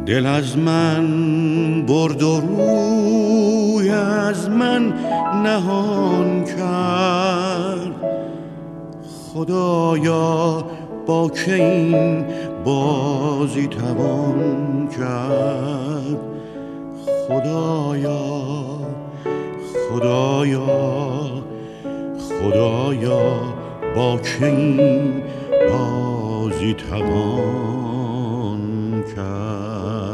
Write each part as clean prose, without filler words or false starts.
دل از من برد و روی از من نهان کرد. خدایا با که این بازی توان کرد؟ خدایا خدایا خدایا با که این بازی توان کرد؟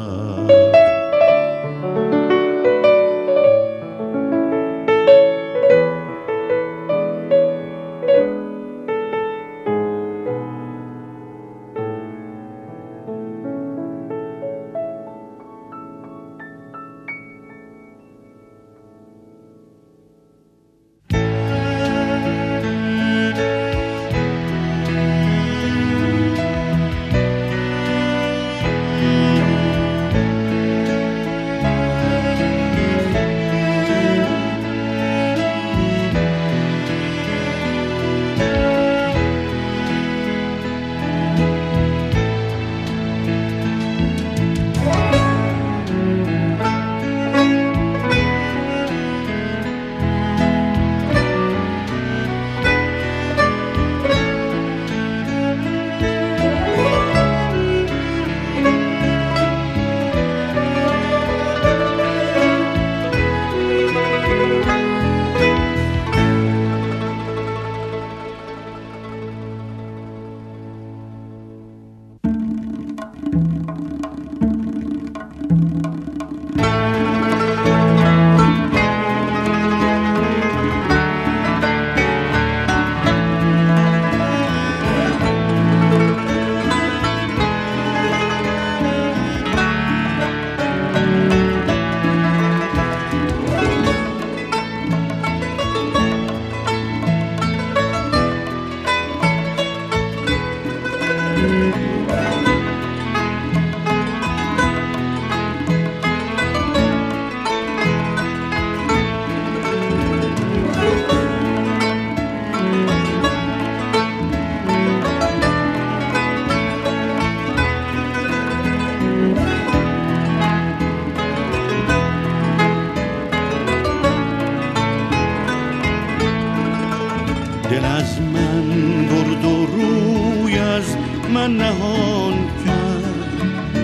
دل از من برد و روی از من نهان کرد.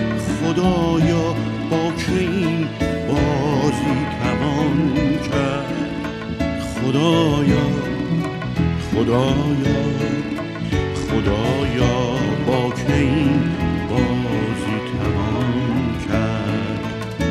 خدایا با که این بازی توان کرد؟ خدایا خدایا خدایا با که این بازی توان کرد؟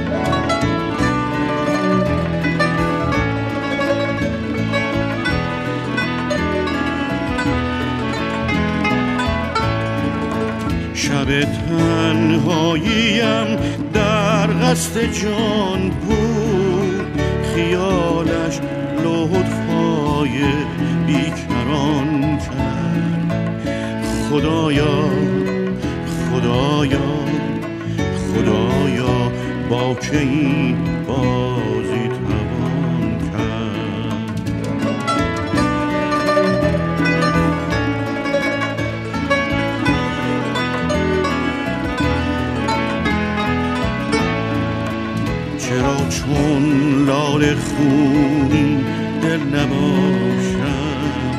شب تنهاییم در قصد جان بود، خیالش لطفای بیکران کرد. خدایا خدایا خدایا با که این بازی توان کرد؟ چرا چون لاله خونین دل نباشم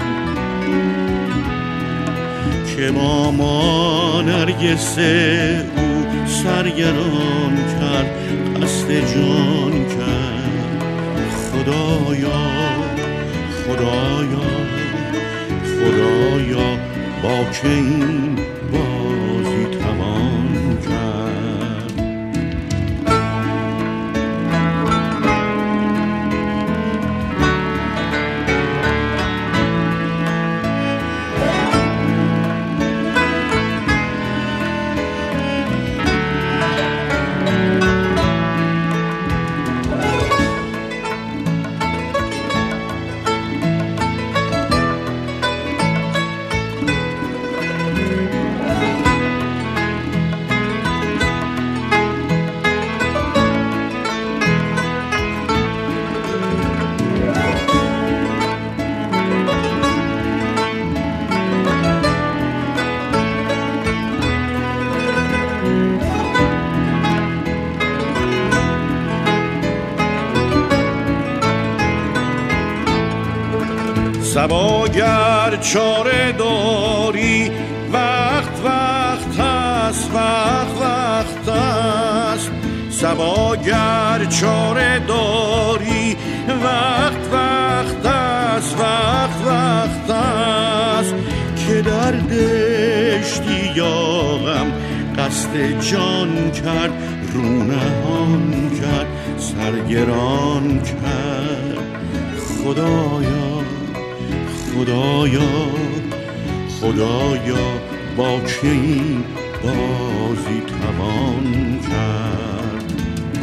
که با نرگس او سرگران کرد، قصد جان کرد. خدایا خدایا خدایا با که این بازی توان کرد؟ صباگر چاره داری وقت است، وقت است. صباگر چاره داری وقت است، وقت است. که در دشتی یاغم قصد جان کرد، رو نهان کرد، سرگران کرد. خدایا با که این بازی توان کرد.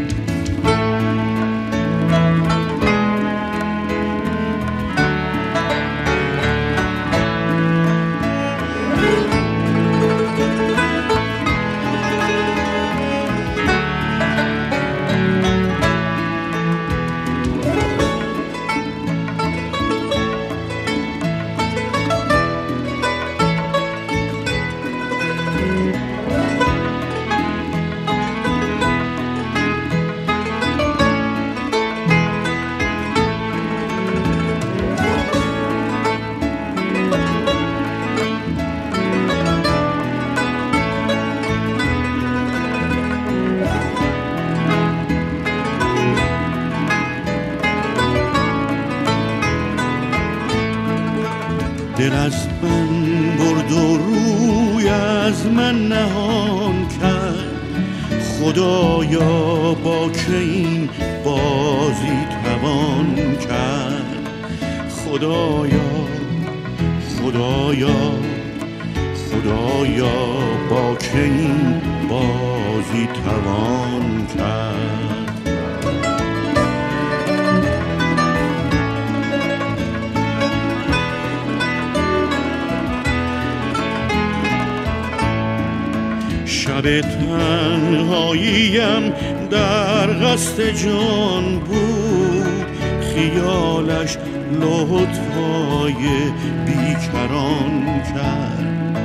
دل از من برد و روی از من نهان کرد. خدایا با که این بازی توان کرد. خدایا با که این بازی توان کرد. شب تنهاییم در قصد جان بود، خیالش لطفای بیکران کرد.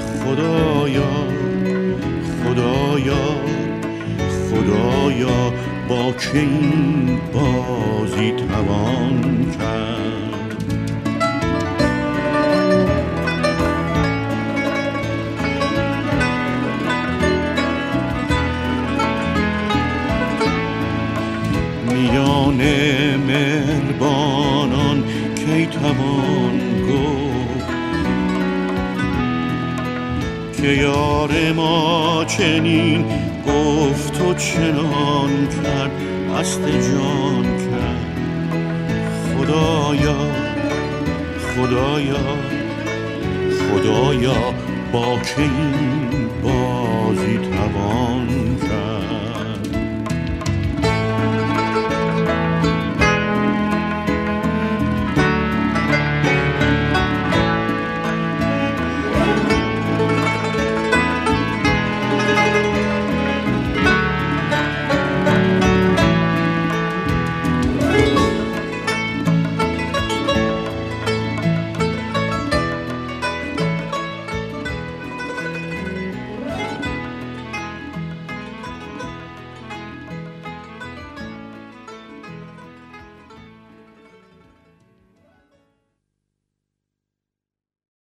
خدایا با که این بازی توان کرد. میان مهربانان کی توان گفت که یار ما چنین گفت و چنان کرد، قصد جان کرد. خدایا با که این بازی توان کرد.